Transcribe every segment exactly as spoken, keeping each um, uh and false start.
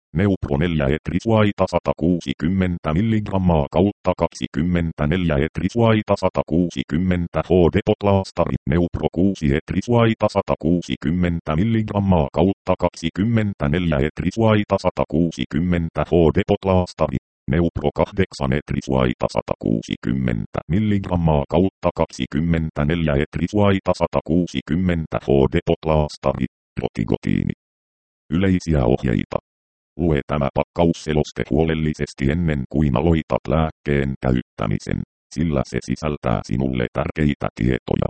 Neupro neljä etrisuaita sata kuusikymmentä milligrammaa kautta kaksikymmentäneljä etrisuaita sata kuusikymmentä H D-potlaastari. Neupro kuusi etrisuaita sata kuusikymmentä milligrammaa kautta kaksikymmentäneljä etrisuaita sata kuusikymmentä H D-potlaastari. Neupro kahdeksan etrisuaita sata kuusikymmentä milligrammaa kautta kaksikymmentäneljä etrisuaita sata kuusikymmentä H D-potlaastari. Rotigotiini. Yleisiä ohjeita. Lue tämä pakkausseloste huolellisesti ennen kuin aloitat lääkkeen käyttämisen, sillä se sisältää sinulle tärkeitä tietoja.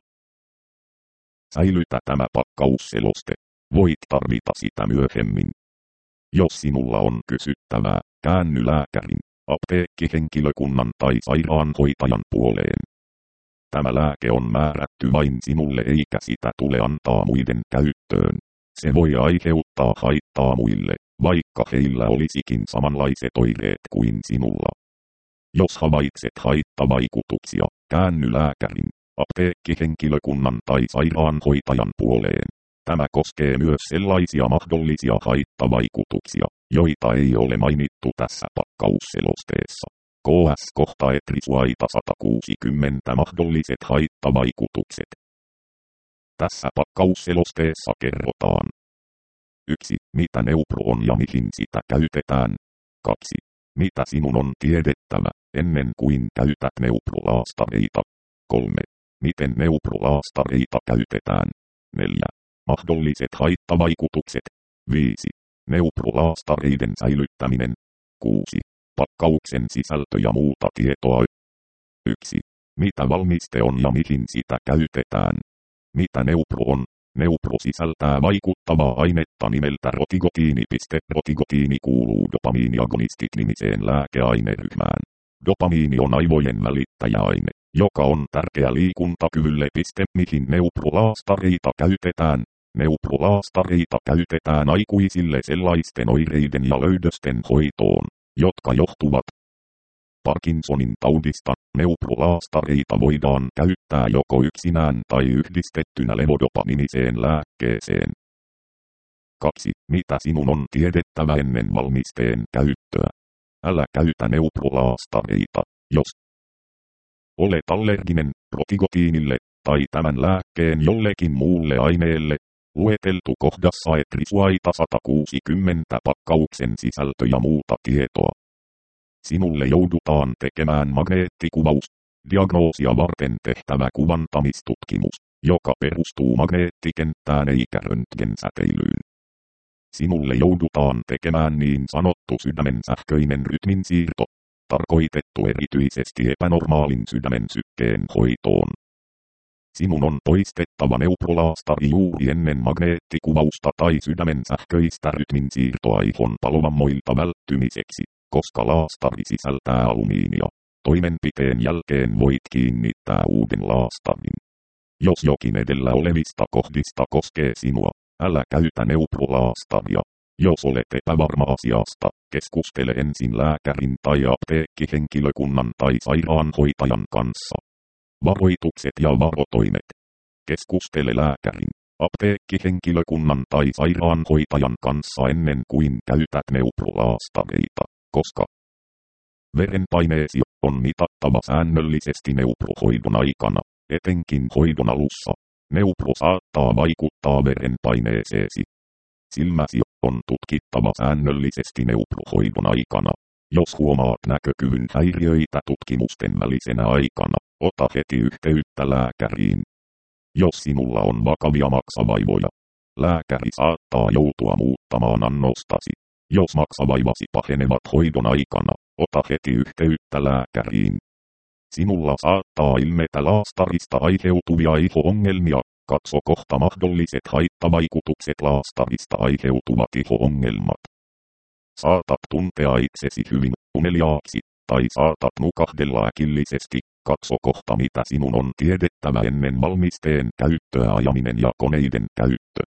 Säilytä tämä pakkausseloste. Voit tarvita sitä myöhemmin. Jos sinulla on kysyttävää, käänny lääkärin, apteekkihenkilökunnan tai sairaanhoitajan puoleen. Tämä lääke on määrätty vain sinulle eikä sitä tule antaa muiden käyttöön. Se voi aiheuttaa haittaa muille, vaikka heillä olisikin samanlaiset oireet kuin sinulla. Jos havaitset haittavaikutuksia, käänny lääkärin, apteekkihenkilökunnan tai sairaanhoitajan puoleen. Tämä koskee myös sellaisia mahdollisia haittavaikutuksia, joita ei ole mainittu tässä pakkausselosteessa. K S kohta etrisuaita sata kuusikymmentä mahdolliset haittavaikutukset. Tässä pakkausselosteessa kerrotaan. yksi. Mitä neupro on ja mihin sitä käytetään. kaksi. Mitä sinun on tiedettävä, ennen kuin käytät neuprolaastareita. kolme. Miten neuprolaastareita käytetään. neljä. Mahdolliset haittavaikutukset. viisi. Neuprolaastareiden säilyttäminen. kuusi. Pakkauksen sisältö ja muuta tietoa. yksi. Mitä valmiste on ja mihin sitä käytetään. Mitä neupro on? Neupro sisältää vaikuttavaa ainetta nimeltä rotigotiini. Rotigotiini kuuluu dopamiiniagonistit-nimiseen lääkeaineryhmään. Dopamiini on aivojen välittäjäaine, joka on tärkeä liikuntakyvylle. Mihin neuprolaastareita käytetään? Neuprolaastareita käytetään aikuisille sellaisten oireiden ja löydösten hoitoon, jotka johtuvat Parkinsonin taudista. Neuprolaastareita voidaan käyttää joko yksinään tai yhdistettynä levodopaminiseen lääkkeeseen. kaksi. Mitä sinun on tiedettävä ennen valmisteen käyttöä? Älä käytä neuprolaastareita, jos olet allerginen rotigotiinille tai tämän lääkkeen jollekin muulle aineelle. Lueteltu kohdassa etrisuaita sata kuusikymmentä pakkauksen sisältö ja muuta tietoa. Sinulle joudutaan tekemään magneettikuvaus, diagnoosia varten tehtävä kuvantamistutkimus, joka perustuu magneettikenttään eikä röntgensäteilyyn. Sinulle joudutaan tekemään niin sanottu sydämen sähköinen rytminsiirto, tarkoitettu erityisesti epänormaalin sydämen sykkeen hoitoon. Sinun on poistettava neuprolaastari juuri ennen magneettikuvausta tai sydämen sähköistä rytminsiirtoa ihon palovammoilta välttymiseksi, koska laastari sisältää alumiinia. Toimenpiteen jälkeen voit kiinnittää uuden laastarin. Jos jokin edellä olevista kohdista koskee sinua, älä käytä neuprolaastaria. Jos olet epävarma asiasta, keskustele ensin lääkärin tai apteekkihenkilökunnan tai sairaanhoitajan kanssa. Varoitukset ja varotoimet. Keskustele lääkärin, apteekkihenkilökunnan tai sairaanhoitajan kanssa ennen kuin käytät neuprolaastareita, koska verenpaineesi on mitattava säännöllisesti neuprohoidon aikana, etenkin hoidon alussa. Neupro saattaa vaikuttaa verenpaineeseesi. Silmäsi on tutkittava säännöllisesti neuprohoidon aikana. Jos huomaat näkökyvyn häiriöitä tutkimusten välisenä aikana, ota heti yhteyttä lääkäriin. Jos sinulla on vakavia maksavaivoja, lääkäri saattaa joutua muuttamaan annostasi. Jos maksavaivasi pahenevat hoidon aikana, ota heti yhteyttä lääkäriin. Sinulla saattaa ilmetä laastarista aiheutuvia iho-ongelmia. Katso kohta mahdolliset haittavaikutukset laastarista aiheutuvat iho-ongelmat. Saatat tuntea itsesi hyvin uneliaaksi, tai saatat nukahdella äkillisesti. Katso kohta mitä sinun on tiedettävä ennen valmisteen käyttöä ajaminen ja koneiden käyttö.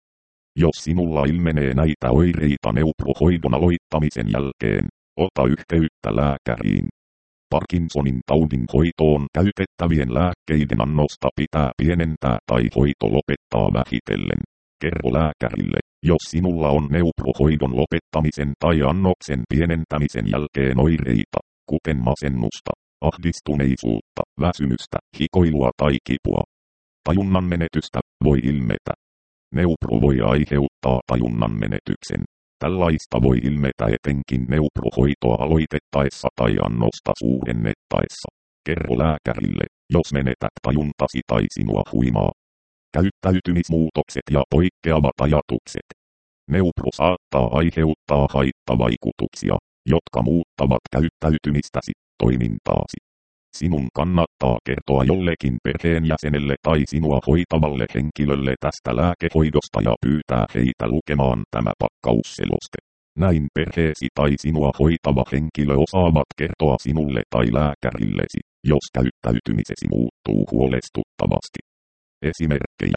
Jos sinulla ilmenee näitä oireita neuprohoidon aloittamisen jälkeen, ota yhteyttä lääkäriin. Parkinsonin taudin hoitoon käytettävien lääkkeiden annosta pitää pienentää tai hoito lopettaa vähitellen. Kerro lääkärille, Jos sinulla on neuprohoidon lopettamisen tai annoksen pienentämisen jälkeen oireita, kuten masennusta, ahdistuneisuutta, väsymystä, hikoilua tai kipua, tajunnan menetystä voi ilmetä. Neupro voi aiheuttaa tajunnan menetyksen. Tällaista voi ilmetä etenkin neuprohoitoa aloitettaessa tai annosta suurennettaessa. Kerro lääkärille, jos menetät tajuntasi tai sinua huimaa. Käyttäytymismuutokset ja poikkeavat ajatukset. Neupro saattaa aiheuttaa haittavaikutuksia, jotka muuttavat käyttäytymistäsi, toimintaasi. Sinun kannattaa kertoa jollekin perheenjäsenelle tai sinua hoitavalle henkilölle tästä lääkehoidosta ja pyytää heitä lukemaan tämä pakkausseloste. Näin perheesi tai sinua hoitava henkilö osaavat kertoa sinulle tai lääkärillesi, jos käyttäytymisesi muuttuu huolestuttavasti. Esimerkkejä.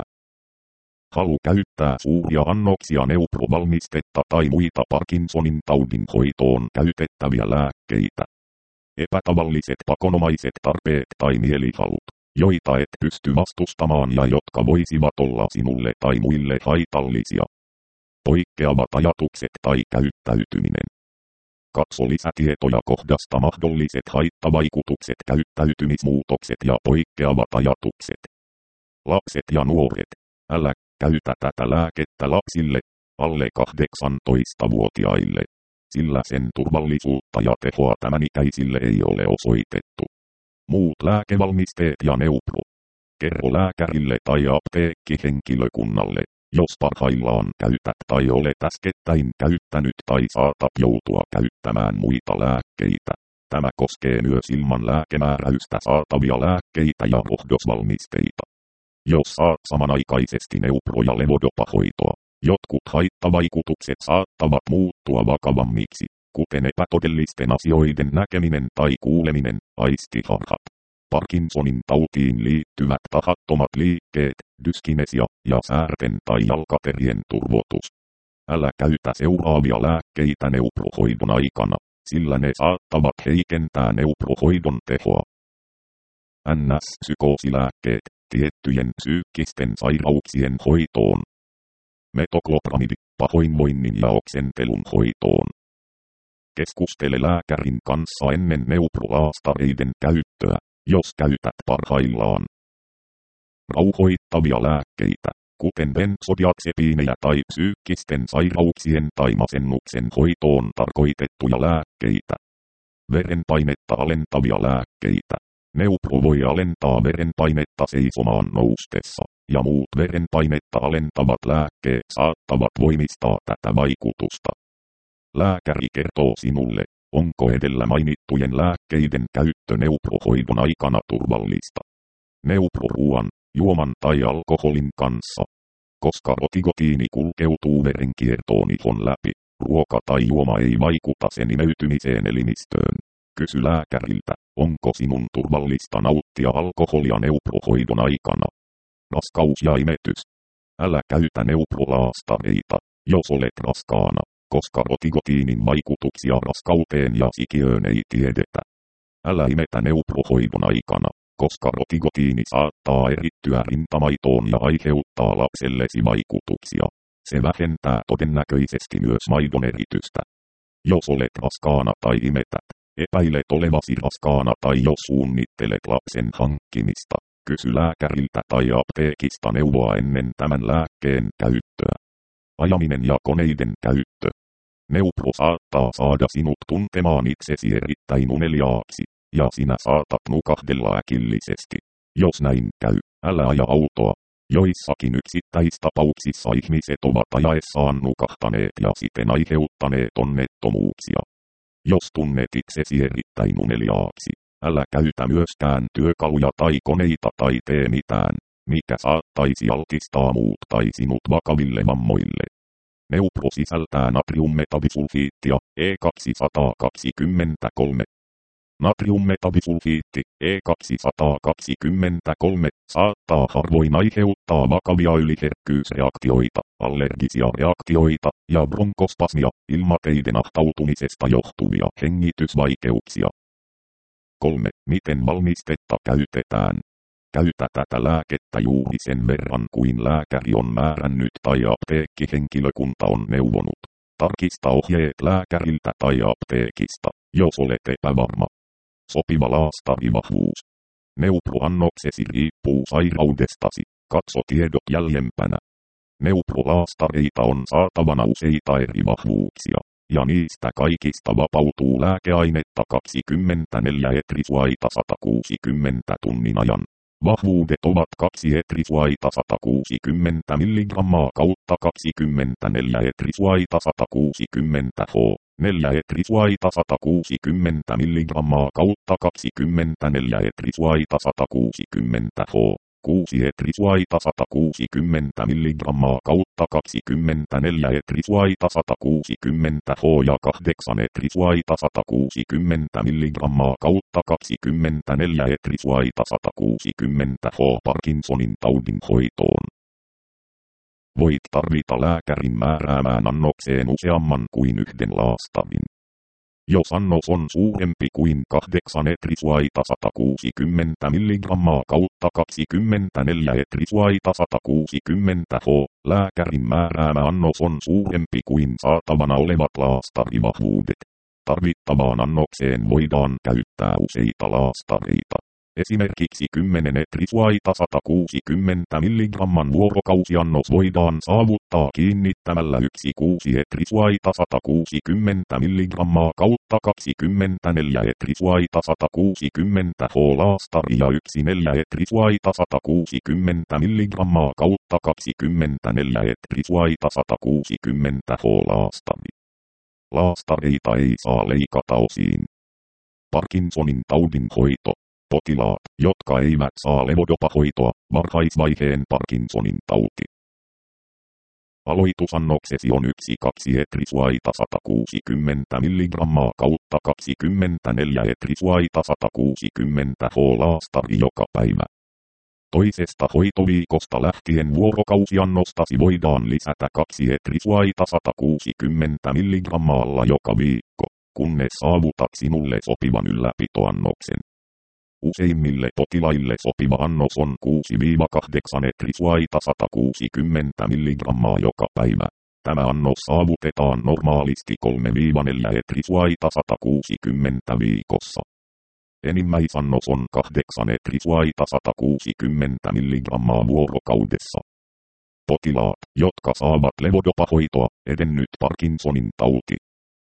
Halu käyttää suuria annoksia neuprovalmistetta tai muita Parkinsonin taudin hoitoon käytettäviä lääkkeitä. Epätavalliset pakonomaiset tarpeet tai mielihalut, joita et pysty vastustamaan ja jotka voisivat olla sinulle tai muille haitallisia. Poikkeavat ajatukset tai käyttäytyminen. Katso lisätietoja kohdasta mahdolliset haittavaikutukset, käyttäytymismuutokset ja poikkeavat ajatukset. Lapset ja nuoret, älä käytä tätä lääkettä lapsille, alle kahdeksantoistavuotiaille, sillä sen turvallisuutta ja tehoa tämänikäisille ei ole osoitettu. Muut lääkevalmisteet ja neupro. Kerro lääkärille tai apteekkihenkilökunnalle, jos parhaillaan käytät tai olet äskettäin käyttänyt tai saatat joutua käyttämään muita lääkkeitä. Tämä koskee myös ilman lääkemääräystä saatavia lääkkeitä ja rohdosvalmisteita. Jos saat samanaikaisesti neupro- ja levodopahoitoa, jotkut haittavaikutukset saattavat muuttua vakavammiksi, kuten epätodellisten asioiden näkeminen tai kuuleminen, aistiharhat. Parkinsonin tautiin liittyvät tahattomat liikkeet, dyskinesia ja säärten tai jalkaterien turvotus. Älä käytä seuraavia lääkkeitä neuprohoidon aikana, sillä ne saattavat heikentää neuprohoidon tehoa. N S-psykoosilääkkeet tiettyjen psyykkisten sairauksien hoitoon. Metoklopramidi, pahoinvoinnin ja oksentelun hoitoon. Keskustele lääkärin kanssa ennen neuprolaastareiden käyttöä, jos käytät parhaillaan rauhoittavia lääkkeitä, kuten benzodiazepiinejä tai psyykkisten sairauksien tai masennuksen hoitoon tarkoitettuja lääkkeitä. Verenpainetta alentavia lääkkeitä. Neupro voi alentaa verenpainetta seisomaan noustessa, ja muut verenpainetta alentavat lääkkeet saattavat voimistaa tätä vaikutusta. Lääkäri kertoo sinulle, onko edellä mainittujen lääkkeiden käyttö neuprohoidon aikana turvallista. Neuproruuan, juoman tai alkoholin kanssa. Koska rotigotiini kulkeutuu verenkiertoon ihon läpi, ruoka tai juoma ei vaikuta sen imeytymiseen elimistöön. Kysy lääkäriltä, onko sinun turvallista nauttia alkoholia neuprohoidon aikana. Raskaus ja imetys. Älä käytä neuprolaastareita, jos olet raskaana, koska rotigotiinin vaikutuksia raskauteen ja sikiöön ei tiedetä. Älä imetä neuprohoidon aikana, koska rotigotiini saattaa erittyä rintamaitoon ja aiheuttaa lapsellesi vaikutuksia. Se vähentää todennäköisesti myös maidon eritystä. Jos olet raskaana tai imetät, epäilet olevasi raskaana tai jos suunnittelet lapsen hankkimista, kysy lääkäriltä tai apteekista neuvoa ennen tämän lääkkeen käyttöä. Ajaminen ja koneiden käyttö. Neupro saattaa saada sinut tuntemaan itsesi erittäin uneliaaksi, ja sinä saatat nukahdella äkillisesti. Jos näin käy, älä aja autoa. Joissakin yksittäistapauksissa ihmiset ovat ajaessaan nukahtaneet ja siten aiheuttaneet onnettomuuksia. Jos tunnet itsesi erittäin uneliaaksi, älä käytä myöskään työkaluja tai koneita tai tee mitään, mikä saattaisi altistaa muut tai sinut vakaville vammoille. Neupro sisältää natriummetabisulfiittia E kaksisataakaksikymmentäkolme. Natriummetabisulfiitti E kaksisataakaksikymmentäkolme saattaa harvoin aiheuttaa vakavia yliherkkyysreaktioita, allergisia reaktioita ja bronkospasmia, ilmateiden ahtautumisesta johtuvia hengitysvaikeuksia. kolme. Miten valmistetta käytetään? Käytä tätä lääkettä juuri sen verran kuin lääkäri on määrännyt tai apteekkihenkilökunta on neuvonut. Tarkista ohjeet lääkäriltä tai apteekista, jos olet epävarma. Sopiva laastarivahvuus. Neupro-annoksesi riippuu sairaudestasi. Katso tiedot jäljempänä. Neupro-laastareita on saatavana useita eri vahvuuksia, ja niistä kaikista vapautuu lääkeainetta kaksikymmentäneljä etrisuaita sata kuusikymmentä tunnin ajan. Vahvuudet ovat kaksi etrisuaita sata kuusikymmentä milligrammaa kautta kaksikymmentäneljä etrisuaita sata kuusikymmentä H, neljä etrisuaita sata kuusikymmentä milligrammaa kautta kaksikymmentäneljä etrisuaita sata kuusikymmentä H, kuusi etrisuaita sata kuusikymmentä milligrammaa kautta kaksikymmentäneljä etrisuaita sata kuusikymmentä H ja kahdeksan etrisuaita sata kuusikymmentä milligrammaa kautta kaksikymmentäneljä etrisuaita sata kuusikymmentä H Parkinsonin taudin hoitoon. Voit tarvita lääkärin määräämään annokseen useamman kuin yhden laastarin. Jos annos on suurempi kuin kahdeksan etrisuaita sata kuusikymmentä milligrammaa kautta kaksikymmentäneljä etrisuaita sata kuusikymmentä H, lääkärin määräämä annos on suurempi kuin saatavana olevat laastarivahvuudet. Tarvittavaan annokseen voidaan käyttää useita laastareita. Esimerkiksi kymmenen etrisuaita sata kuusikymmentä milligramman vuorokausiannos voidaan saavuttaa kiinnittämällä yksi kuusi etrisuaita sata kuusikymmentä milligrammaa kautta kaksikymmentäneljä etrisuaita sata kuusikymmentä H laastari ja yksi neljä etrisuaita sata kuusikymmentä milligrammaa kautta kaksikymmentäneljä etrisuaita sata kuusikymmentä H laastari. Laastareita ei saa leikata osiin. Parkinsonin taudin hoito. Potilaat, jotka eivät saa levodopahoitoa, varhaisvaiheen Parkinsonin tauti. Aloitusannoksesi on yksi kaksi etrisuaita sata kuusikymmentä milligrammaa kautta kaksikymmentäneljä etrisuaita sata kuusikymmentä H laastari joka päivä. Toisesta hoitoviikosta lähtien vuorokausiannostasi voidaan lisätä kaksi etrisuaita sata kuusikymmentä milligrammaalla joka viikko, kunnes saavutat sinulle sopivan ylläpitoannoksen. Useimmille potilaille sopiva annos on kuusi kahdeksan etrisuaita sata kuusikymmentä milligrammaa joka päivä. Tämä annos saavutetaan normaalisti kolme neljä etrisuaita sata kuusikymmentä viikossa. Enimmäisannos on kahdeksan etrisuaita sata kuusikymmentä milligrammaa vuorokaudessa. Potilaat, jotka saavat levodopahoitoa, edennyt Parkinsonin tauti.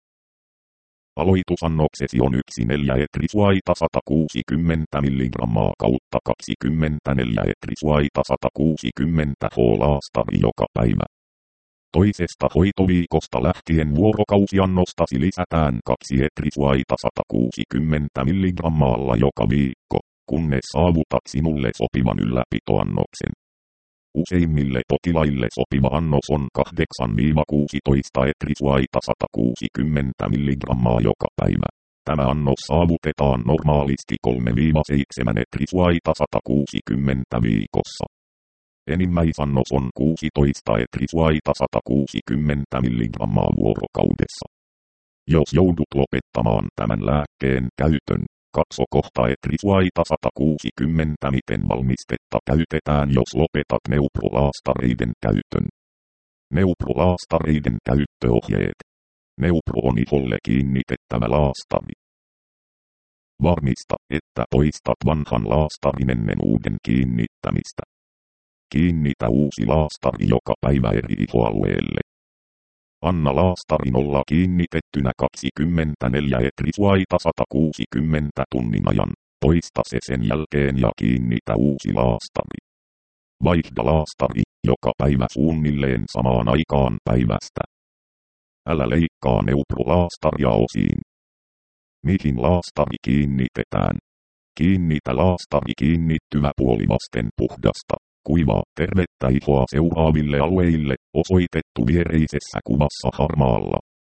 Aloitusannoksesi on yksi neljä etrisuaita sata kuusikymmentä milligrammaa kautta kaksikymmentäneljä etrisuaita sata kuusikymmentä H laastari joka päivä. Toisesta hoitoviikosta lähtien vuorokausiannostasi lisätään kaksi etrisuaita sata kuusikymmentä milligrammaalla joka viikko, kunnes saavutat sinulle sopivan ylläpitoannoksen. Useimmille potilaille sopiva annos on kahdeksan kuusitoista etrisuaita sata kuusikymmentä milligrammaa joka päivä. Tämä annos saavutetaan normaalisti kolme seitsemän etrisuaita sata kuusikymmentä viikossa. Enimmäisannos on kuusitoista etrisuaita sata kuusikymmentä milligrammaa vuorokaudessa. Jos joudut lopettamaan tämän lääkkeen käytön, katso kohta etrisuaita sata kuusikymmentä miten valmistetta käytetään jos lopetat neuprolaastareiden käytön. Neuprolaastareiden käyttöohjeet. Neupro on iholle kiinnitettävä laastari. Varmista, että poistat vanhan laastarin ennen uuden kiinnittämistä. Kiinnitä uusi laastari joka päivä eri ihoalueelle. Anna laastarin olla kiinnitettynä kaksikymmentäneljä etrisuaita sata kuusikymmentä tunnin ajan. Poista se sen jälkeen ja kiinnitä uusi laastari. Vaihda laastari joka päivä suunnilleen samaan aikaan päivästä. Älä leikkaa neuprolaastaria osiin. Mihin laastari kiinnitetään? Kiinnitä laastari kiinnittyvä puoli vasten puhdasta, kuivaa, tervettä ihoa seuraaville alueille, osoitettu viereisessä kuvassa harmaalla.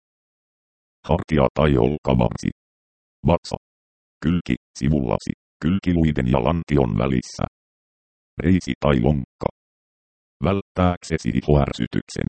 Hartia tai olkavarsi. Vatsa. Kylki, sivullasi, kylkiluiden ja lantion välissä. Reisi tai lonkka. Välttääksesi ihoärsytyksen.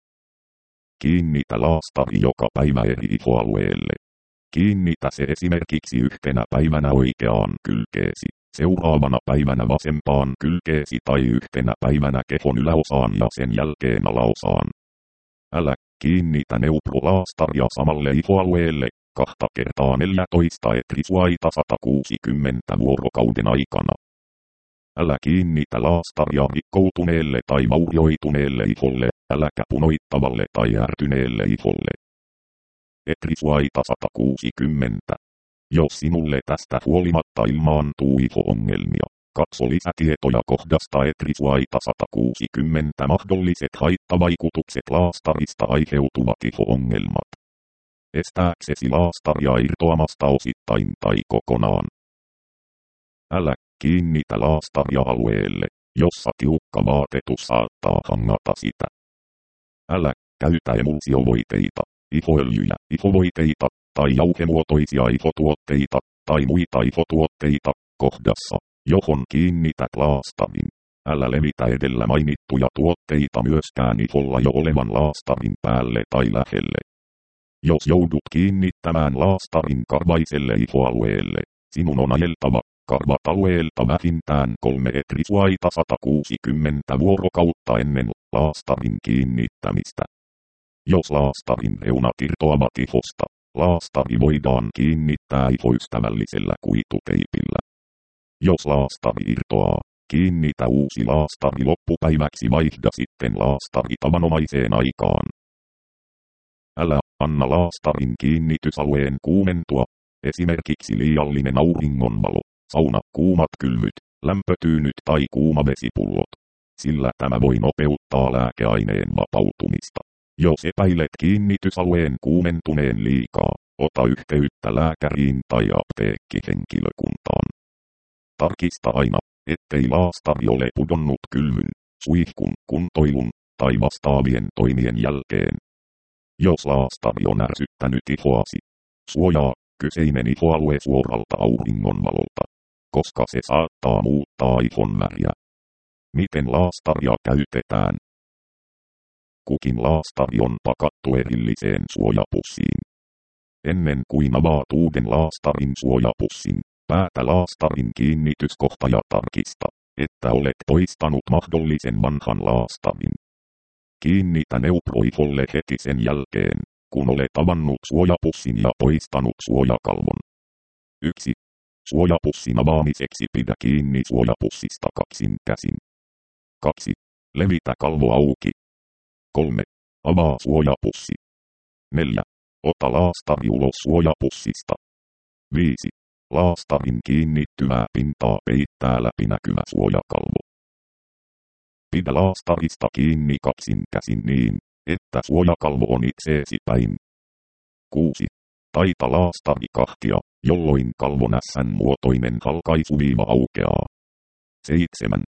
Kiinnitä laastari joka päivä eri ihoalueelle. Kiinnitä se esimerkiksi yhtenä päivänä oikeaan kylkeesi, Seuraavana päivänä vasempaan kylkeesi tai yhtenä päivänä kehon yläosaan ja sen jälkeen alaosaan. Älä kiinnitä neuprolaastaria samalle ihoalueelle kahta kertaa neljätoista etrisuaita sata kuusikymmentä vuorokauden aikana. Älä kiinnitä laastaria rikkoutuneelle tai vaurioituneelle iholle, äläkä punoittavalle tai ärtyneelle iholle. Etrisuaita sata kuusikymmentä. Jos sinulle tästä huolimatta ilmaantuu iho-ongelmia, katso lisätietoja kohdasta etrisuaita sata kuusikymmentä mahdolliset haittavaikutukset laastarista aiheutuvat iho-ongelmat. Estääksesi laastaria irtoamasta osittain tai kokonaan. Älä kiinnitä laastaria alueelle, jossa tiukka vaatetus saattaa hangata sitä. Älä käytä emulsiovoiteita, ihoöljyjä, ihovoiteita tai jauhemuotoisia ihotuotteita tai muita ihotuotteita kohdassa, johon kiinnität laastarin. Älä levitä edellä mainittuja tuotteita myöskään iholla jo olevan laastarin päälle tai lähelle. Jos joudut kiinnittämään laastarin karvaiselle ihoalueelle, sinun on ajeltava karvat alueelta vähintään kolme etrisuaita sata kuusikymmentä vuorokautta ennen laastarin kiinnittämistä. Jos laastarin reunat irtoavat ihosta, laastari voidaan kiinnittää ihoystävällisellä kuituteipillä. Jos laastari irtoaa, kiinnitä uusi laastari loppupäiväksi, vaihda sitten laastari tavanomaiseen aikaan. Älä anna laastarin kiinnitysalueen kuumentua, esimerkiksi liiallinen auringonvalo, sauna, kuumat kylvyt, lämpötyynyt tai kuumavesipullot, sillä tämä voi nopeuttaa lääkeaineen vapautumista. Jos epäilet kiinnitysalueen kuumentuneen liikaa, ota yhteyttä lääkäriin tai apteekkihenkilökuntaan. Tarkista aina, ettei laastari ole pudonnut kylvyn, suihkun, kuntoilun tai vastaavien toimien jälkeen. Jos laastari on ärsyttänyt ihoasi, suojaa kyseinen ihoalue suoralta auringonvalolta, koska se saattaa muuttaa ihon väriä. Miten laastaria käytetään? Kukin laastari on pakattu erilliseen suojapussiin. Ennen kuin avaat uuden laastarin suojapussin, päätä laastarin kiinnityskohta ja tarkista, että olet poistanut mahdollisen vanhan laastarin. Kiinnitä neuproiholle heti sen jälkeen, kun olet avannut suojapussin ja poistanut suojakalvon. yksi. Suojapussin avaamiseksi pidä kiinni suojapussista kaksin käsin. kaksi. Levitä kalvo auki. kolme. Avaa suojapussi. neljä. Ota laastari ulos suojapussista. viisi. Laastarin kiinnittyvää pintaa peittää läpinäkyvä suojakalvo. Pidä laastarista kiinni kaksin käsin niin, että suojakalvo on itseesi päin. kuusi. Taita laastari kahtia, jolloin kalvon ässän-muotoinen halkaisuviiva aukeaa. seitsemän.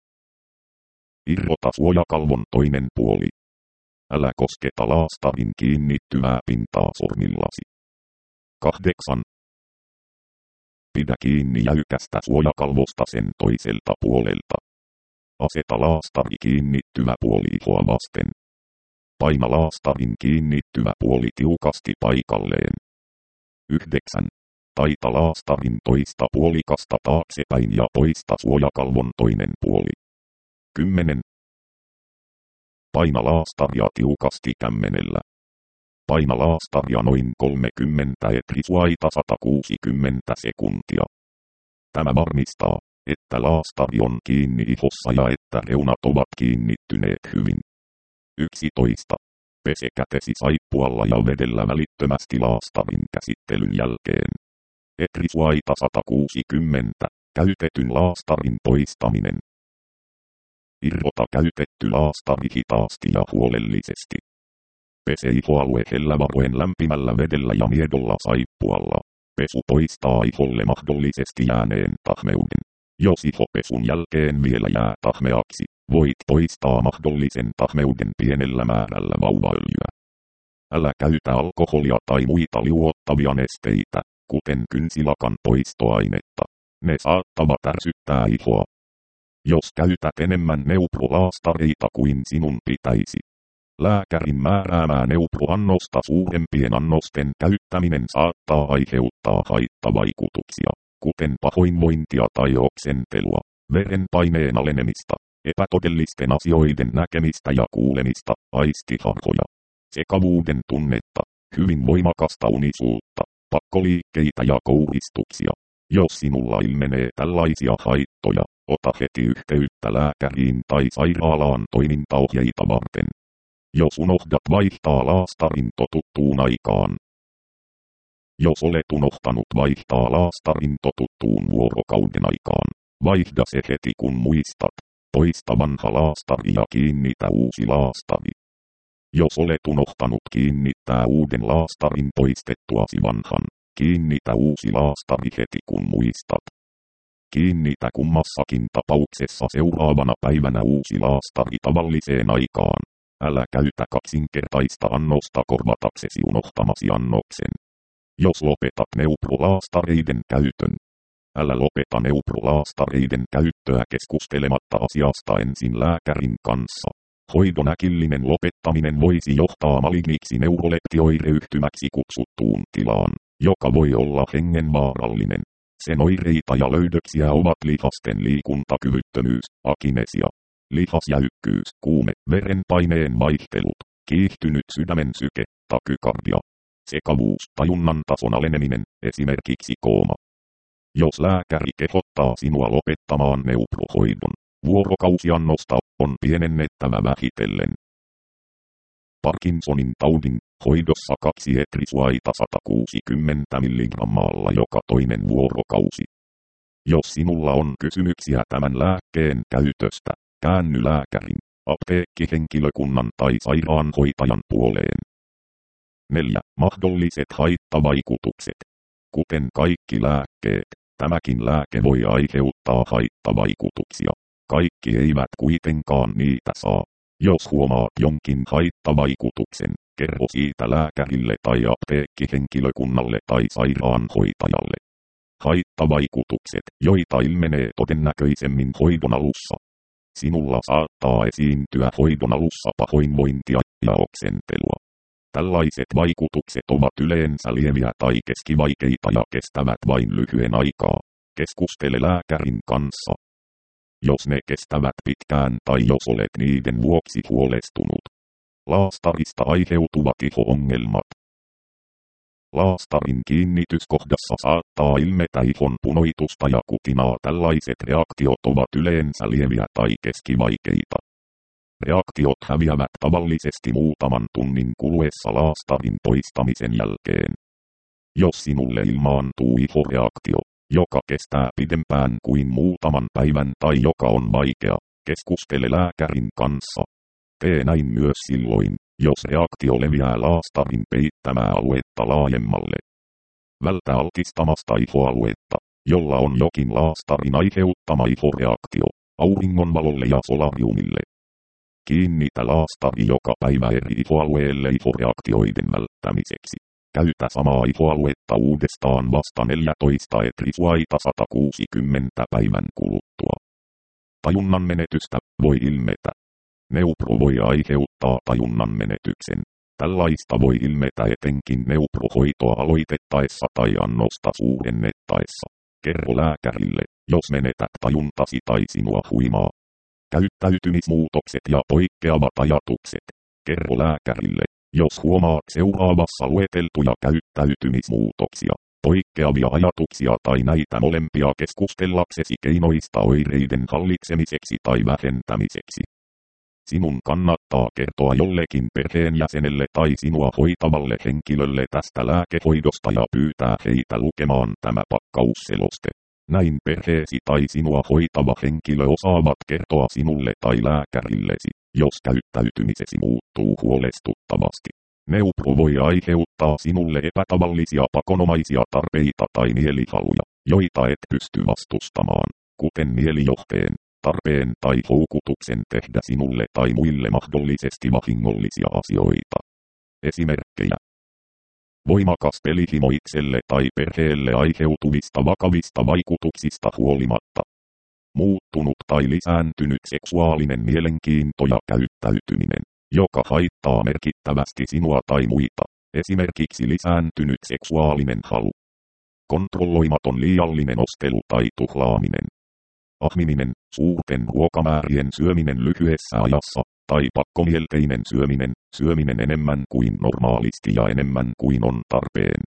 Irrota suojakalvon toinen puoli. Älä kosketa laastarin kiinnittyvää pintaa sormillasi. kahdeksan. Pidä kiinni jäykästä suojakalvosta sen toiselta puolelta. Aseta laastari kiinnittyvä puoli ihoa vasten. Paina laastarin kiinnittyvä puoli tiukasti paikalleen. yhdeksän. Taita laastarin toista puolikasta taaksepäin ja poista suojakalvon toinen puoli. kymmenen. Paina laastaria tiukasti kämmenellä. Paina laastaria noin kolmekymmentä etrisuaita sata kuusikymmentä sekuntia. Tämä varmistaa, että laastari on kiinni ihossa ja että reunat ovat kiinnittyneet hyvin. yksitoista. Pese kätesi saippualla ja vedellä välittömästi laastarin käsittelyn jälkeen. Etrisuaita sata kuusikymmentä. Käytetyn laastarin poistaminen. Irrota käytetty laastari hitaasti ja huolellisesti. Pese ihoalue hellävaroen lämpimällä vedellä ja miedolla saippualla. Pesu poistaa iholle mahdollisesti jääneen tahmeuden. Jos ihopesun jälkeen vielä jää tahmeaksi, voit poistaa mahdollisen tahmeuden pienellä määrällä vauvaöljyä. Älä käytä alkoholia tai muita liuottavia nesteitä, kuten kynsilakan poistoainetta. Ne saattavat ärsyttää ihoa. Jos käytät enemmän neuprolaastareita kuin sinun pitäisi, lääkärin määräämää neuproannosta suurempien annosten käyttäminen saattaa aiheuttaa haittavaikutuksia. kuten pahoinvointia tai oksentelua, verenpaineen alenemista, epätodellisten asioiden näkemistä ja kuulemista, aistiharhoja, sekavuuden tunnetta, hyvin voimakasta unisuutta, pakkoliikkeitä ja kouhistuksia. Jos sinulla ilmenee tällaisia haittoja, ota heti yhteyttä lääkäriin tai sairaalaan toimintaohjeita varten. Jos unohdat vaihtaa laastarin totuttuun aikaan. Jos olet unohtanut vaihtaa laastarin totuttuun vuorokauden aikaan, vaihda se heti kun muistat. Poista vanha laastari ja kiinnitä uusi laastari. Jos olet unohtanut kiinnittää uuden laastarin poistettuasi vanhan, kiinnitä uusi laastari heti kun muistat. Kiinnitä kummassakin tapauksessa seuraavana päivänä uusi laastari tavalliseen aikaan. Älä käytä kaksinkertaista annosta korvataksesi unohtamasi annoksen. Jos lopetat neuprolaastareiden käytön. Älä lopeta neuprolaastareiden käyttöä keskustelematta asiasta ensin lääkärin kanssa. Hoidon äkillinen lopettaminen voisi johtaa maligniksi neuroleptioireyhtymäksi kutsuttuun tilaan, joka voi olla hengenvaarallinen. Sen oireita ja löydöksiä ovat lihasten liikuntakyvyttömyys, akinesia, lihasjäykkyys, kuume, verenpaineen vaihtelut, kiihtynyt sydämen syke, takykardia, sekavuus, tajunnan tason aleneminen, esimerkiksi kooma. Jos lääkäri kehottaa sinua lopettamaan neuprohoidon, vuorokausiannosta on pienennettävä vähitellen. Parkinsonin taudin hoidossa kaksi etrisuaita sata kuusikymmentä milligrammalla joka toinen vuorokausi. Jos sinulla on kysymyksiä tämän lääkkeen käytöstä, käänny lääkärin, apteekkihenkilökunnan tai sairaanhoitajan puoleen. neljä. Mahdolliset haittavaikutukset. Kuten kaikki lääkkeet, tämäkin lääke voi aiheuttaa haittavaikutuksia. Kaikki eivät kuitenkaan niitä saa. Jos huomaat jonkin haittavaikutuksen, kerro siitä lääkärille tai apteekkihenkilökunnalle tai sairaanhoitajalle. Haittavaikutukset, joita ilmenee todennäköisemmin hoidon alussa. Sinulla saattaa esiintyä hoidon alussa pahoinvointia ja oksentelua. Tällaiset vaikutukset ovat yleensä lieviä tai keskivaikeita ja kestävät vain lyhyen aikaa. Keskustele lääkärin kanssa. Jos ne kestävät pitkään tai jos olet niiden vuoksi huolestunut. Laastarista aiheutuvat iho-ongelmat. Laastarin kiinnityskohdassa saattaa ilmetä ihon punoitusta ja kutinaa. Tällaiset reaktiot ovat yleensä lieviä tai keskivaikeita. Reaktiot häviävät tavallisesti muutaman tunnin kuluessa laastarin poistamisen jälkeen. Jos sinulle ilmaantuu ihoreaktio, joka kestää pidempään kuin muutaman päivän tai joka on vaikea, keskustele lääkärin kanssa. Tee näin myös silloin, jos reaktio leviää laastarin peittämää aluetta laajemmalle. Vältä altistamasta ihoaluetta, jolla on jokin laastarin aiheuttama ihoreaktio, auringonvalolle ja solariumille. Kiinnitä laastari joka päivä eri ihoalueelle ihoreaktioiden välttämiseksi. Käytä samaa ihoaluetta uudestaan vasta neljätoista etrisuaita sata kuusikymmentä päivän kuluttua. Tajunnan menetystä voi ilmetä. Neupro voi aiheuttaa tajunnan menetyksen. Tällaista voi ilmetä etenkin neuprohoitoa aloitettaessa tai annosta suurennettaessa. Kerro lääkärille, jos menetät tajuntasi tai sinua huimaa. Käyttäytymismuutokset ja poikkeavat ajatukset. Kerro lääkärille, jos huomaat seuraavassa lueteltuja käyttäytymismuutoksia, poikkeavia ajatuksia tai näitä molempia keskustellaksesi keinoista oireiden hallitsemiseksi tai vähentämiseksi. Sinun kannattaa kertoa jollekin perheenjäsenelle tai sinua hoitavalle henkilölle tästä lääkehoidosta ja pyytää heitä lukemaan tämä pakkausseloste. Näin perheesi tai sinua hoitava henkilö osaavat kertoa sinulle tai lääkärillesi, jos käyttäytymisesi muuttuu huolestuttavasti. Neupro voi aiheuttaa sinulle epätavallisia pakonomaisia tarpeita tai mielihaluja, joita et pysty vastustamaan, kuten mielijohteen, tarpeen tai houkutuksen tehdä sinulle tai muille mahdollisesti vahingollisia asioita. Esimerkkejä. Voimakas pelihimo itselle tai perheelle aiheutuvista vakavista vaikutuksista huolimatta. Muuttunut tai lisääntynyt seksuaalinen mielenkiinto ja käyttäytyminen, joka haittaa merkittävästi sinua tai muita. Esimerkiksi lisääntynyt seksuaalinen halu. kontrolloimaton liiallinen ostelu tai tuhlaaminen. Ahmiminen, suurten ruokamäärien syöminen lyhyessä ajassa, tai pakkomielteinen syöminen, syöminen enemmän kuin normaalisti ja enemmän kuin on tarpeen.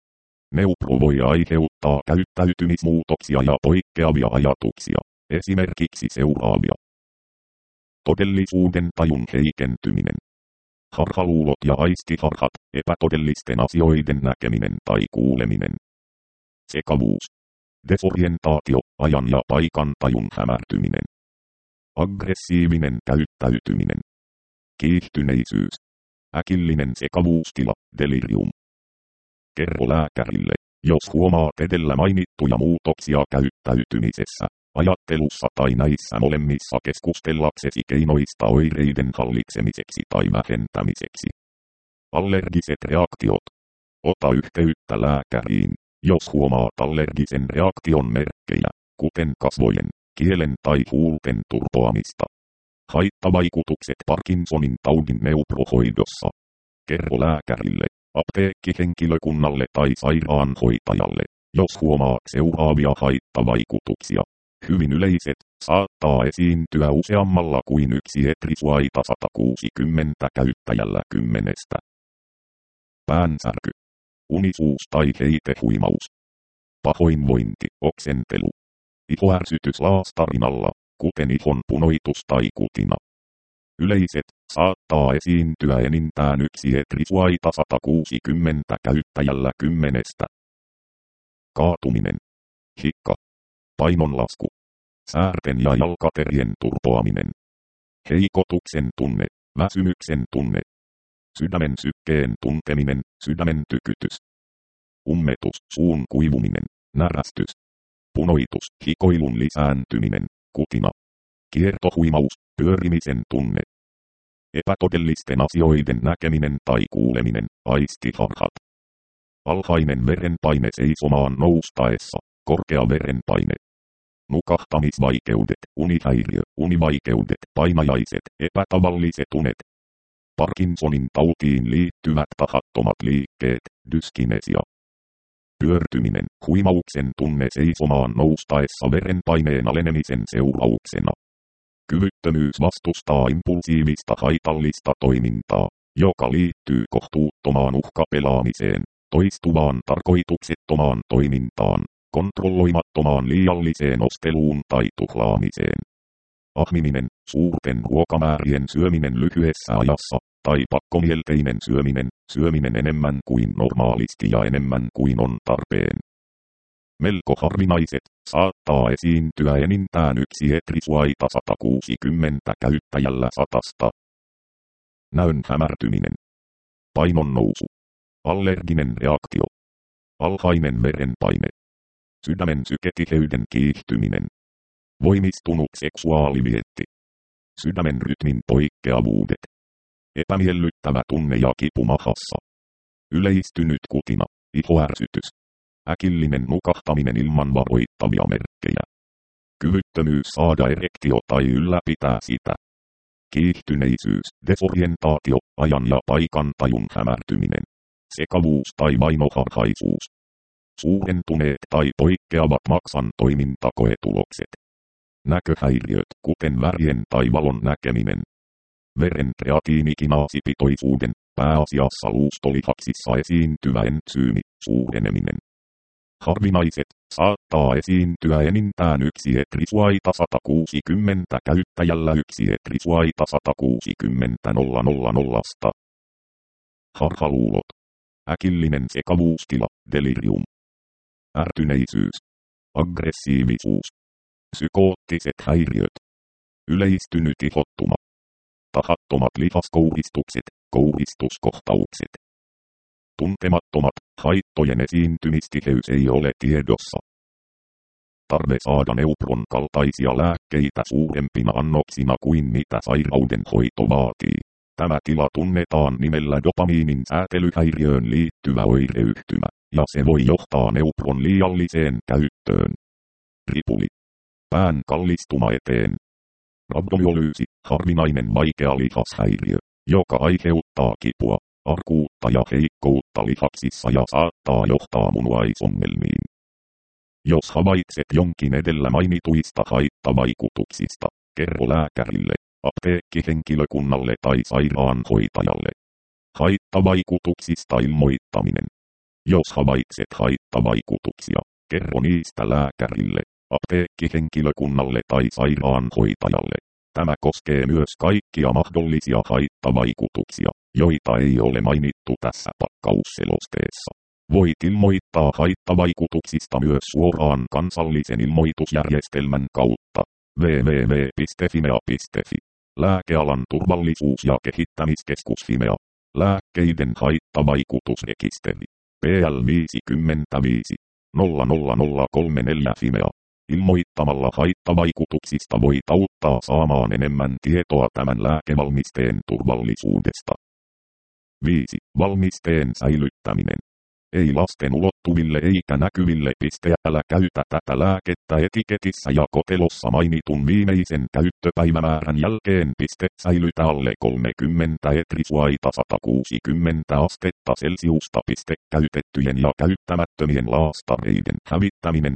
Neupru voi aiheuttaa käyttäytymismuutoksia ja poikkeavia ajatuksia, esimerkiksi seuraavia. Todellisuuden tajun heikentyminen. Harhaluulot ja aistiharhat, epätodellisten asioiden näkeminen tai kuuleminen. Sekavuus. Desorientaatio, ajan ja paikan tajun hämärtyminen. Aggressiivinen käyttäytyminen. Kiihtyneisyys. Äkillinen sekavuustila, delirium. Kerro lääkärille, jos huomaat edellä mainittuja muutoksia käyttäytymisessä, ajattelussa tai näissä molemmissa keskustellaksesi keinoista oireiden hallitsemiseksi tai vähentämiseksi. Allergiset reaktiot. Ota yhteyttä lääkäriin, jos huomaat allergisen reaktion merkkejä, kuten kasvojen, kielen tai huulten turpoamista. Haittavaikutukset Parkinsonin taudin neurohoidossa. Kerro lääkärille, apteekkihenkilökunnalle tai sairaanhoitajalle, jos huomaat seuraavia haittavaikutuksia. Hyvin yleiset, saattaa esiintyä useammalla kuin yksi etrisuaita sata kuusikymmentä käyttäjällä kymmenestä. Päänsärky. Unisuus tai heitehuimaus. Pahoinvointi, oksentelu. Ihoärsytys laastarin alla, kuten ihon punoitus tai kutina. Yleiset, saattaa esiintyä enintään yksi etrisuaita sata kuusikymmentä käyttäjällä kymmenestä. Kaatuminen. Hikka. Painonlasku. Säärten ja jalkaterien turpoaminen. Heikotuksen tunne, väsymyksen tunne. Sydämen sykkeen tunteminen, sydämen tykytys. Ummetus, suun kuivuminen, närästys. Punoitus, hikoilun lisääntyminen, kutina. Kiertohuimaus, pyörimisen tunne. Epätodellisten asioiden näkeminen tai kuuleminen, aistiharhat. Alhainen verenpaine seisomaan noustaessa, korkea verenpaine. Nukahtamisvaikeudet, unihäiriö, univaikeudet, painajaiset, epätavalliset unet. Parkinsonin tautiin liittyvät tahattomat liikkeet, dyskinesia. Pyörtyminen, huimauksen tunne seisomaan noustaessa verenpaineen alenemisen seurauksena. Kyvyttömyys vastustaa impulsiivista haitallista toimintaa, joka liittyy kohtuuttomaan uhkapelaamiseen, toistuvaan tarkoituksettomaan toimintaan, kontrolloimattomaan liialliseen osteluun tai tuhlaamiseen. Ahmiminen, suurten ruokamäärien syöminen lyhyessä ajassa, tai pakkomielteinen syöminen, syöminen enemmän kuin normaalisti ja enemmän kuin on tarpeen. Melko harvinaiset, saattaa esiintyä enintään yksi etrisuaita sata kuusikymmentä käyttäjällä satasta. Näön hämärtyminen. Painon nousu. Allerginen reaktio. Alhainen verenpaine. Sydämen syketiheyden kiihtyminen. Voimistunut seksuaalivietti. Sydämen rytmin poikkeavuudet. Epämiellyttävä tunne ja kipu mahassa. Yleistynyt kutina, ihoärsytys. Äkillinen nukahtaminen ilman varoittavia merkkejä. Kyvyttömyys saada erektio tai ylläpitää sitä. Kiihtyneisyys, desorientaatio, ajan ja paikan tajun hämärtyminen. Sekavuus tai vainoharhaisuus. Suurentuneet tai poikkeavat maksan toimintakoetulokset. Näköhäiriöt, kuten värien tai valon näkeminen. Veren kreatiinikinaasipitoisuuden, pääasiassa luustolihaksissa esiintyvä entsyymi, suureneminen. Harvinaiset, saattaa esiintyä enintään yksi etrisuaita sata kuusikymmentä käyttäjällä yksi etrisuaita sata kuusikymmentä nolla nolla nollasta. Harhaluulot. Äkillinen sekavuustila, delirium. Ärtyneisyys. Aggressiivisuus. Psykoottiset häiriöt. Yleistynyt ihottuma. Tahattomat lihaskouristukset, kouristuskohtaukset. Tuntemattomat, haittojen esiintymistiheys ei ole tiedossa. Tarve saada neupron kaltaisia lääkkeitä suurempina annoksina kuin mitä sairauden hoito vaatii. Tämä tila tunnetaan nimellä dopamiinin säätelyhäiriöön liittyvä oireyhtymä, ja se voi johtaa neupron liialliseen käyttöön. Ripuli. Pään kallistuma eteen. Rabdomyolyysi, harvinainen vaikea lihashäiriö, joka aiheuttaa kipua, arkuutta ja heikkoutta lihaksissa ja saattaa johtaa munuaisongelmiin. Jos havaitset jonkin edellä mainituista haittavaikutuksista, kerro lääkärille, apteekkihenkilökunnalle tai sairaanhoitajalle. Haittavaikutuksista ilmoittaminen. Jos havaitset haittavaikutuksia, kerro niistä lääkärille, apteekkihenkilökunnalle tai sairaanhoitajalle. Tämä koskee myös kaikkia mahdollisia haittavaikutuksia, joita ei ole mainittu tässä pakkausselosteessa. Voit ilmoittaa haittavaikutuksista myös suoraan kansallisen ilmoitusjärjestelmän kautta. double-u double-u double-u piste fimea piste fi. Lääkealan turvallisuus- ja kehittämiskeskus Fimea. Lääkkeiden haittavaikutusrekisteri. P L viisikymmentäviisi nolla nolla nolla kolmekymmentäneljä Fimea. Ilmoittamalla haittavaikutuksista voit auttaa saamaan enemmän tietoa tämän lääkevalmisteen turvallisuudesta. viisi. Valmisteen säilyttäminen. Ei lasten ulottuville eikä näkyville piste. Älä käytä tätä lääkettä etiketissä ja kotelossa mainitun viimeisen käyttöpäivämäärän jälkeen. Piste. Säilytä alle kolmekymmentä etrisuaita sata kuusikymmentä astetta Celsiusta. Piste. Käytettyjen ja käyttämättömien laastareiden hävittäminen.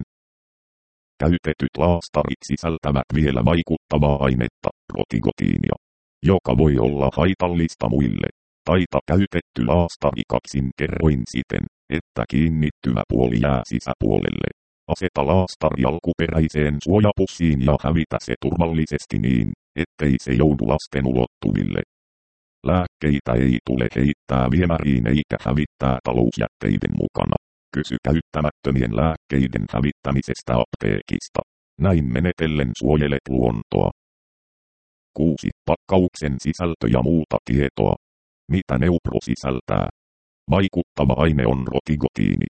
Käytetyt laastarit sisältävät vielä vaikuttavaa ainetta, rotigotiinia, joka voi olla haitallista muille. Taita käytetty laastari kaksin kerroin siten, että kiinnittyvä puoli jää sisäpuolelle. Aseta laastari alkuperäiseen suojapussiin ja hävitä se turvallisesti niin, ettei se joudu lasten ulottuville. Lääkkeitä ei tule heittää viemäriin eikä hävittää talousjätteiden mukana. Kysy käyttämättömien lääkkeiden hävittämisestä apteekista. Näin menetellen suojelet luontoa. kuusi. Pakkauksen sisältö ja muuta tietoa. Mitä Neupro sisältää? Vaikuttava aine on rotigotiini.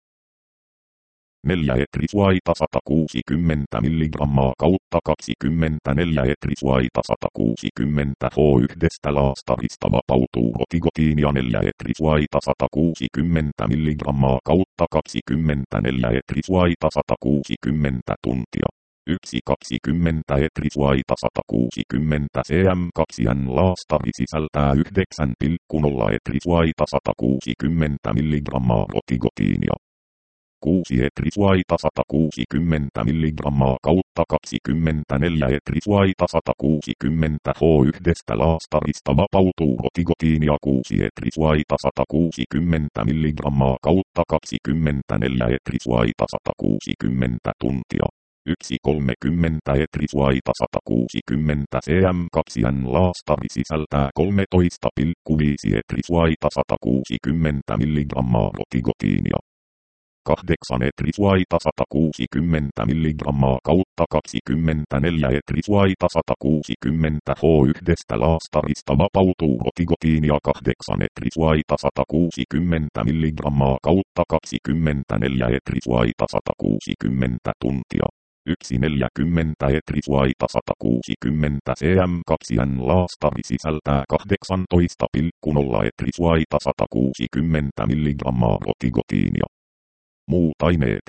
neljä etrisuaita sata kuusikymmentä milligrammaa kautta kaksikymmentäneljä etrisuaita sata kuusikymmentä H yhdestä laastarista vapautuu rotigotiinia neljä etrisuaita sata kuusikymmentä milligrammaa kautta kaksikymmentäneljä etrisuaita sata kuusikymmentä tuntia. yksi kaksikymmentä etrisuaita sata kuusikymmentä cm kaksi N laastari sisältää yhdeksän pilkku nolla etrisuaita sata kuusikymmentä milligrammaa rotigotiinia. kuusi etrisuaita sata kuusikymmentä milligrammaa kautta kaksikymmentäneljä etrisuaita sata kuusikymmentä H yhdestä laastarista vapautuu rotigotiinia kuusi etrisuaita sata kuusikymmentä milligrammaa kautta kaksikymmentäneljä etrisuaita sata kuusikymmentä tuntia. yksi kolmekymmentä etrisuaita sata kuusikymmentä cm kaksi N laastari sisältää kolmetoista pilkku viisi etrisuaita sata kuusikymmentä milligrammaa rotigotiinia. kahdeksan etrisuaita sata kuusikymmentä milligrammaa kautta kaksikymmentäneljä etrisuaita sata kuusikymmentä H yhdestä laastarista vapautuu rotigotiinia kahdeksan etrisuaita sata kuusikymmentä milligrammaa kautta kaksikymmentäneljä etrisuaita sata kuusikymmentä tuntia. yksi neljäkymmentä etrisuaita sata kuusikymmentä cm kaksi N laastari sisältää kahdeksantoista pilkku nolla etrisuaita sata kuusikymmentä milligrammaa rotigotiinia. Muut aineet.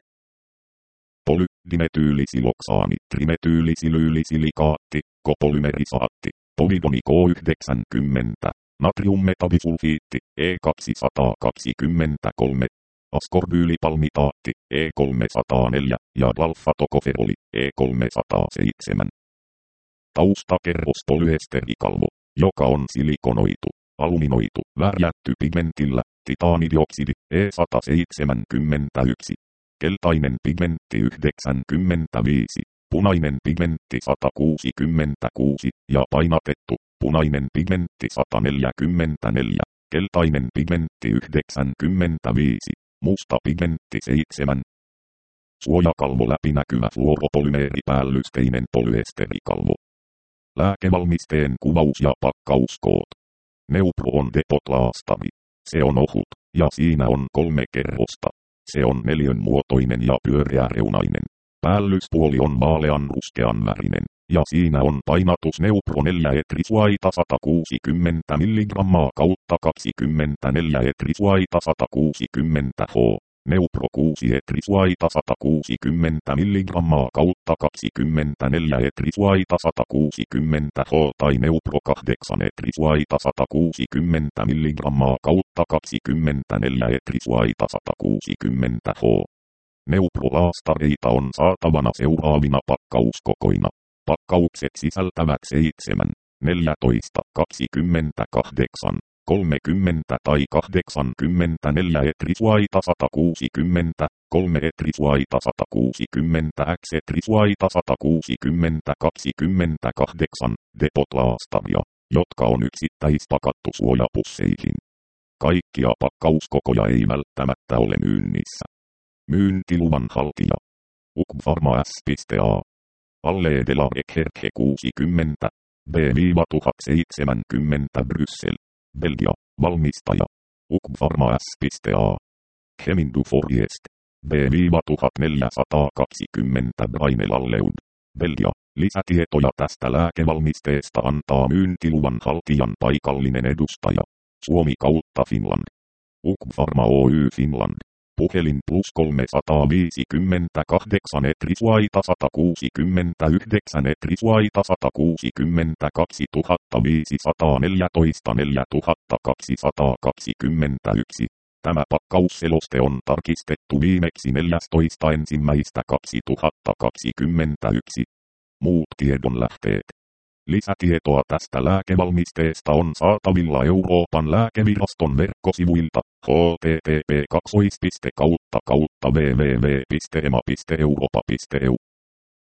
Polydimetyylisiloksaani, trimetyylisilyylisilikaatti, kopolymerisaatti, polidoni K yhdeksänkymmentä, natriummetadisulfiitti, E kaksisataakaksikymmentäkolme, askorbyylipalmitaatti, E kolmesataaneljä ja dalfatokoferoli, E kolmesataaseitsemän. Taustakerros polyesterikalvo, joka on silikonoitu, aluminoitu, värjätty pigmentillä, titaanidioksidi, E sata seitsemänkymmentäyksi. Keltainen pigmentti yhdeksänkymmentäviisi, punainen pigmentti sata kuusikymmentäkuusi ja painatettu, punainen pigmentti sata neljäkymmentäneljä, keltainen pigmentti yhdeksänkymmentäviisi, musta pigmentti seitsemän. Suojakalvo läpinäkyvä fluoropolymeeripäällysteinen polyesterikalvo. Lääkevalmisteen kuvaus ja pakkauskoot. Neupro on depot-laastari. Se on ohut, ja siinä on kolme kerrosta. Se on neliönmuotoinen ja pyöreäreunainen. Päällyspuoli on vaalean ruskean värinen, ja siinä on painatus Neupro neljä etrisuaita sata kuusikymmentä milligrammaa kautta kaksikymmentäneljä etrisuaita sata kuusikymmentä H. Neupro kuusi etrisuaita sata kuusikymmentä milligrammaa kautta kaksikymmentäneljä etrisuaita sata kuusikymmentä H tai Neupro kahdeksan etrisuaita sata kuusikymmentä milligrammaa kautta kaksikymmentäneljä etrisuaita sata kuusikymmentä H. Neupro-laastareita on saatavana seuraavina pakkauskokoina. Pakkaukset sisältävät seitsemän, neljätoista, kaksikymmentäkahdeksan, kolmekymmentä tai kahdeksankymmentäneljä etrisuaita sata kuusikymmentä, kolme etrisuaita sata kuusikymmentä X etrisuaita sata kuusikymmentä kaksikymmentäkahdeksan depot-laastaria, jotka on yksittäispakattu suojapusseihin. Kaikkia pakkauskokoja ei välttämättä ole myynnissä. Myyntiluvan haltija. U K Pharma S.A. Alle de la Recherche kuusikymmentä, B tuhat seitsemänkymmentä Bryssel, Belgia, valmistaja. U K Pharma S.A. Chemin du Forest, B tuhat neljäsataakaksikymmentä Braine-l'Alleud, Belgia. Lisätietoja tästä lääkevalmisteesta antaa myyntiluvan haltijan paikallinen edustaja. Suomi kautta Finland. U K Pharma Oy Finland. Puhelin plus kolmesataaviisikymmentäkahdeksan etrisuaita sata kuusikymmentäyhdeksän etrisuaita sata kuusikymmentäkaksi viisisataaneljätoista neljätuhattakaksisataakaksikymmentäyksi. Tämä pakkausseloste on tarkistettu viimeksi neljästoista ensimmäistä kaksituhattakaksikymmentäyksi. Muut tiedonlähteet. Lisätietoa tästä lääkevalmisteesta on saatavilla Euroopan lääkeviraston verkkosivuilta h t t p kaksi kautta kautta w w w piste e m a piste europa piste e u.